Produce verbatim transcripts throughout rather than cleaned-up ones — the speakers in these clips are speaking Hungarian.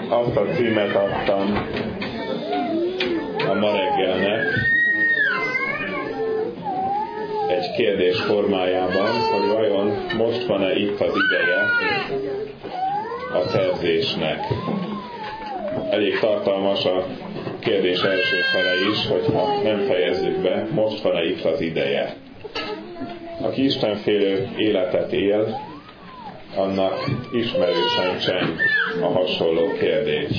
azt a címet adtam a ma reggelnek egy kérdés formájában, hogy vajon most van-e itt az ideje a szerzésnek. Elég tartalmas a kérdés első fele is, hogyha nem fejezzük be, most van-e itt az ideje. Aki istenfélő életet él, annak ismerősen cseng a hasonló kérdés.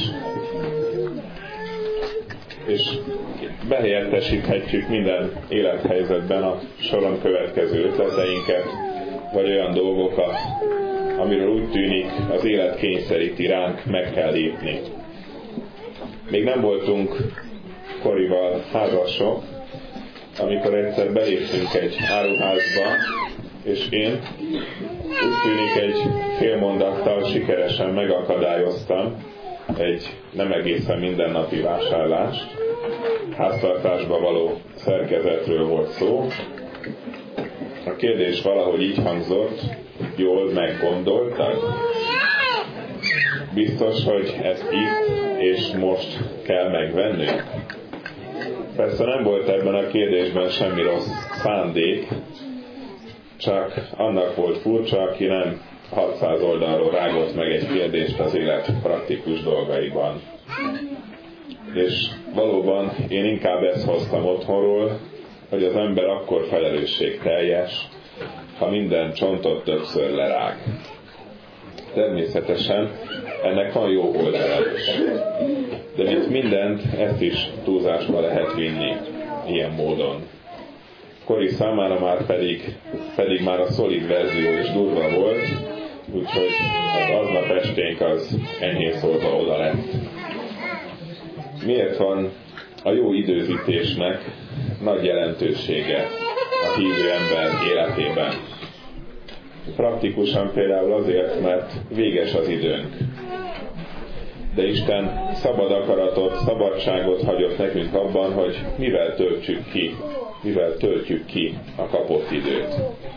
És behelyettesíthetjük minden élethelyzetben a soron következő ötleteinket, vagy olyan dolgokat, amiről úgy tűnik, az élet kényszeríti ránk, meg kell lépni. Még nem voltunk Korival házasok, amikor egyszer beléptünk egy áruházba, és én úgy tűnik egy fél mondattal sikeresen megakadályoztam egy nem egészen mindennapi vásárlást. Háztartásba való szerkezetről volt szó. A kérdés valahogy így hangzott: jól meggondoltad? Biztos, hogy ezt itt és most kell megvennünk? Persze nem volt ebben a kérdésben semmi rossz szándék, csak annak volt furcsa, aki nem hatszáz oldalról rágott meg egy kérdést az élet praktikus dolgaiban. És valóban én inkább ezt hoztam otthonról, hogy az ember akkor felelősségteljes, ha minden csontot többször lerág. Természetesen ennek van jó oldala is. De mint mindent, ezt is túlzásba lehet vinni ilyen módon. Kori számára már pedig, pedig már a szolid verzió is durva volt, úgyhogy az aznap esténk az enyhén szólva oda lett. Miért van a jó időzítésnek nagy jelentősége a hívő ember életében? Praktikusan például azért, mert véges az időnk. De Isten szabad akaratot, szabadságot hagyott nekünk abban, hogy mivel töltsük ki, mivel töltjük ki a kapott időt.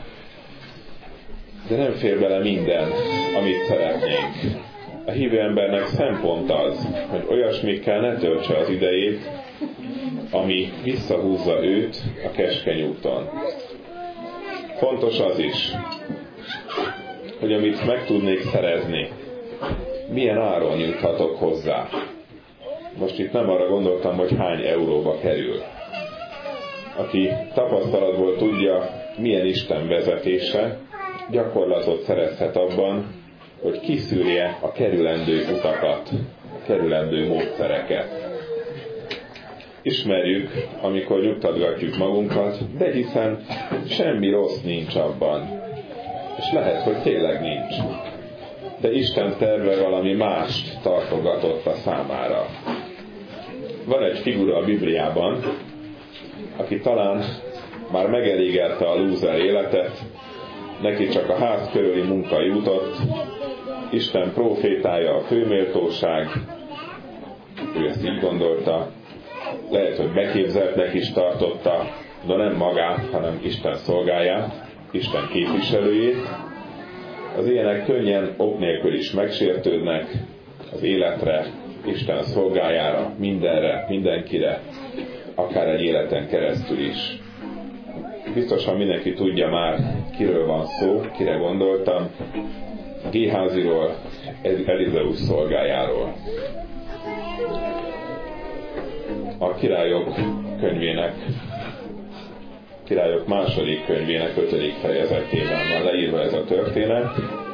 De nem fér bele minden, amit szeretnénk. A hívő embernek szempont az, hogy olyasmikkel ne töltse az idejét, ami visszahúzza őt a keskeny úton. Fontos az is, hogy amit meg tudnék szerezni, milyen áron juthatok hozzá. Most itt nem arra gondoltam, hogy hány euróba kerül. Aki tapasztalatból tudja, milyen Isten vezetése, gyakorlatot szerezhet abban, hogy kiszűrje a kerülendő utakat, a kerülendő módszereket. Ismerjük, amikor nyugtatgatjuk magunkat, de hiszen semmi rossz nincs abban. És lehet, hogy tényleg nincs. De Isten terve valami mást tartogatott a számára. Van egy figura a Bibliában, aki talán már megelégelte a lúzer életet, neki csak a ház körüli munka jutott, Isten prófétája a főméltóság, ő ezt így gondolta, lehet, hogy beképzeltnek is tartotta, de nem magát, hanem Isten szolgáját, Isten képviselőjét. Az ilyenek könnyen ok nélkül is megsértődnek az életre, Isten szolgájára, mindenre, mindenkire, akár egy életen keresztül is. Biztosan mindenki tudja már, kiről van szó, kire gondoltam, Géháziról, Elizeus szolgájáról. A Királyok könyvének, Királyok második könyvének ötödik fejezetében van leírva ez a történet,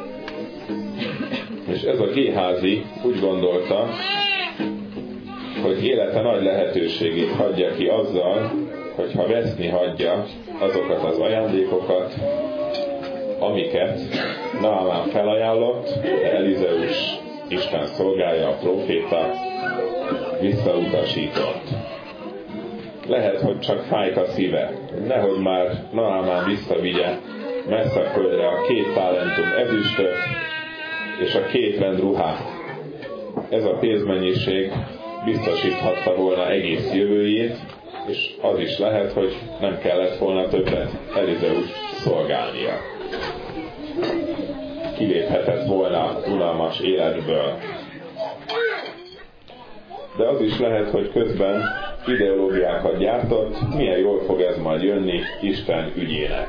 és ez a Géházi úgy gondolta, hogy élete nagy lehetőségét hagyja ki azzal, hogyha veszni hagyja azokat az ajándékokat, amiket Naamán felajánlott, de Elizeus, Isten szolgája, a próféta visszautasított. Lehet, hogy csak fájt a szíve, nehogy már Naamán visszavigye messze földre a két talentum ezüstöt és a két rend ruhát. Ez a pénzmennyiség biztosíthatta volna egész jövőjét, és az is lehet, hogy nem kellett volna többet Elizeus szolgálnia. Kiléphetett volna unalmas életből. de az is lehet, hogy közben ideológiákat gyártott, milyen jól fog ez majd jönni Isten ügyének.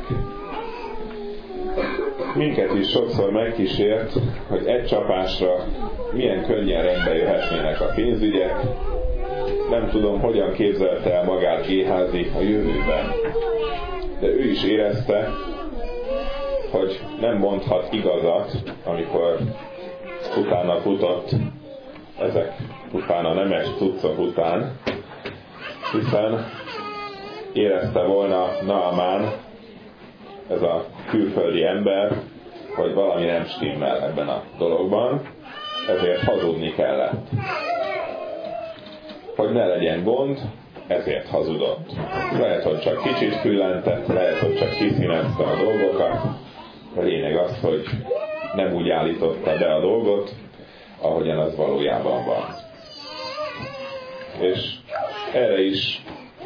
Minket is sokszor megkísért, hogy egy csapásra milyen könnyen rendbe jöhetnének a pénzügyek. Nem tudom, hogyan képzelte el magát Géházi a jövőben. De ő is érezte, hogy nem mondhat igazat, amikor utána futott ezek után a nemes cuccok után, hiszen érezte volna Naamán, ez a külföldi ember, hogy valami nem stimmel ebben a dologban, ezért hazudni kellett. Hogy ne legyen gond, ezért hazudott. Lehet, hogy csak kicsit füllentett, lehet, hogy csak kiszínezte a dolgokat. A lényeg az, hogy nem úgy állította be a dolgot, ahogyan az valójában van. És erre is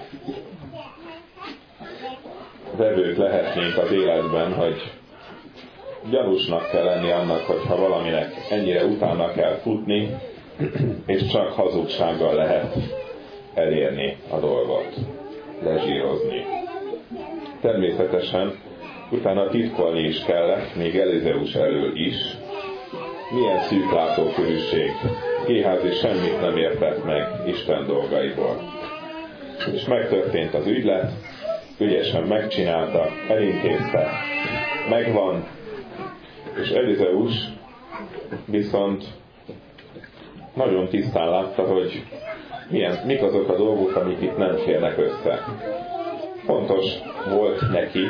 vevők lehetnénk az életben, hogy gyanúsnak kell lenni annak, hogyha valaminek ennyire utána kell futni, és csak hazugsággal lehet elérni a dolgot, lezsírozni. Természetesen utána titkolni is kellett, még Elizeus elől is. Milyen szűk látókörűség. Géházi semmit nem értett meg Isten dolgaiból. És megtörtént az ügylet, ügyesen megcsinálta, elintézte, megvan, és Elizeus viszont nagyon tisztán látta, hogy milyen, mik azok a dolgok, amik itt nem férnek össze. Fontos volt neki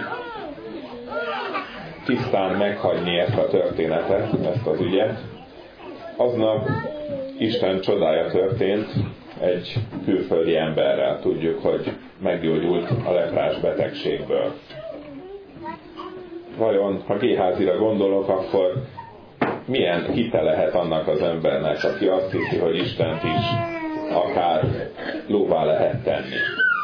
tisztán meghagyni ezt a történetet, ezt az ügyet. Aznap Isten csodája történt egy külföldi emberrel. Tudjuk, hogy meggyógyult a leprás betegségből. Vajon, ha Géházira gondolok, akkor milyen hite lehet annak az embernek, aki azt hiszi, hogy Istent is akár lóvá lehet tenni.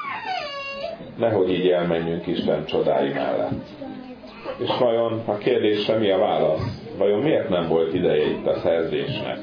Nehogy így elmenjünk Isten csodái mellett. És vajon a kérdésre mi a válasz? Vajon miért nem volt ideje itt a szerzésnek?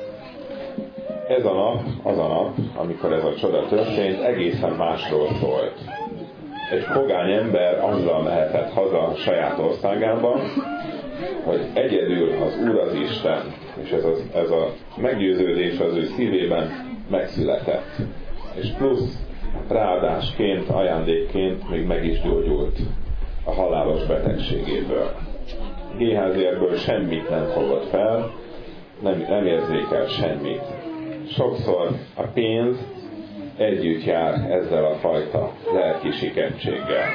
Ez a nap, az a nap, amikor ez a csoda történt, egészen másról szólt. Egy pogány ember azzal mehetett haza a saját országában, hogy egyedül az Úr az Isten, és ez, az, ez a meggyőződés az ő szívében megszületett. És plusz ráadásként, ajándékként még meg is gyógyult a halálos betegségéből. Géházi ebből semmit nem fogott fel, nem, nem érzékel semmit. Sokszor a pénz együtt jár ezzel a fajta lelki siketséggel.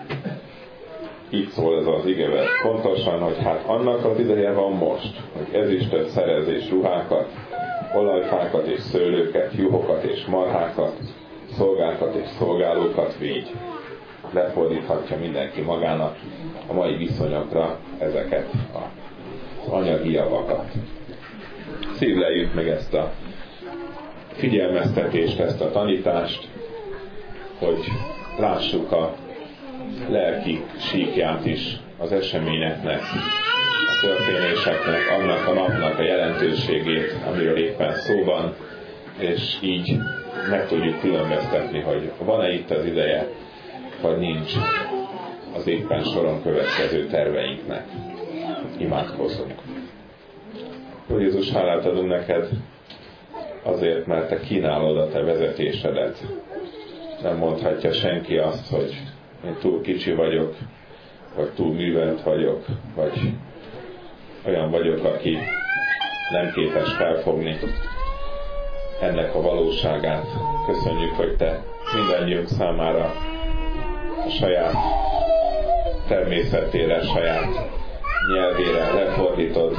Így szól ez az igevers pontosan, hogy hát annak az ideje van most, hogy ezüstöt szerez és ruhákat, olajfákat és szőlőket, juhokat és marhákat, szolgákat és szolgálókat végy. Lefordíthatja mindenki magának a mai viszonyokra ezeket az anyagi javakat. Szívleljük meg ezt a figyelmeztetést, ezt a tanítást, hogy lássuk a lelki síkját is az eseményeknek, a történéseknek, annak a napnak a jelentőségét, amiről éppen szó van, és így meg tudjuk különböztetni, hogy van-e itt az ideje, vagy nincs az éppen soron következő terveinknek. Imádkozzunk. Úr Jézus, hálát adunk neked azért, mert te kínálod a te vezetésedet. Nem mondhatja senki azt, hogy én túl kicsi vagyok, vagy túl művelt vagyok, vagy olyan vagyok, aki nem képes felfogni ennek a valóságát. Köszönjük, hogy te mindannyiunk számára a saját természetére, saját nyelvére lefordítod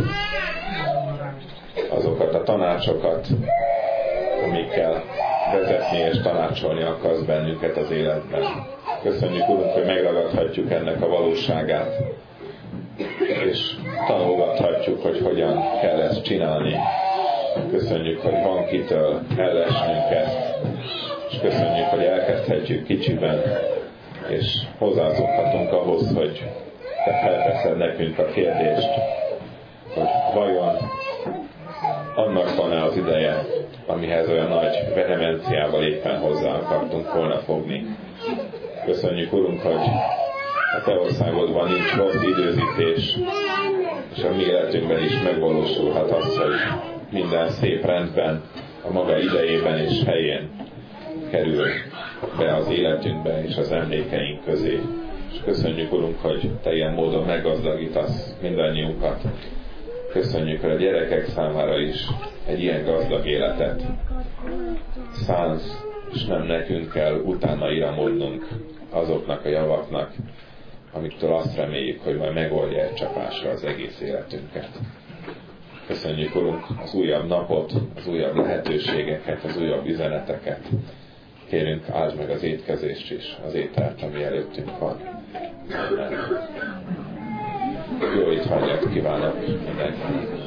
azokat a tanácsokat, amikkel vezetni és tanácsolni akarsz bennünket az életben. Köszönjük, Urunk, hogy megragadhatjuk ennek a valóságát, és tanulgathatjuk, hogy hogyan kell ezt csinálni. Köszönjük, hogy van kitől ellesnünk ezt, és köszönjük, hogy elkezdhetjük kicsiben, és hozzászokhatunk ahhoz, hogy te felteszed nekünk a kérdést, hogy vajon annak van-e az ideje, amihez olyan nagy vehemenciával éppen hozzá akartunk volna fogni. Köszönjük, Urunk, hogy a Te országodban nincs rossz időzítés, és a mi életünkben is megvalósulhat az, hogy minden szép rendben, a maga idejében és helyén kerül be az életünkbe és az emlékeink közé. És köszönjük, Urunk, hogy Te ilyen módon meggazdagítasz mindannyiunkat. Köszönjük, hogy a gyerekek számára is egy ilyen gazdag életet szánsz, és nem nekünk kell utána iramodnunk azoknak a javaknak, amiktől azt reméljük, hogy majd megoldja egy csapásra az egész életünket. Köszönjük, Urunk, az újabb napot, az újabb lehetőségeket, az újabb üzeneteket. Kérünk, áld meg az étkezést is, az ételt, ami előttünk van. Amen. Jó étvágyat kívánok mindenkinek!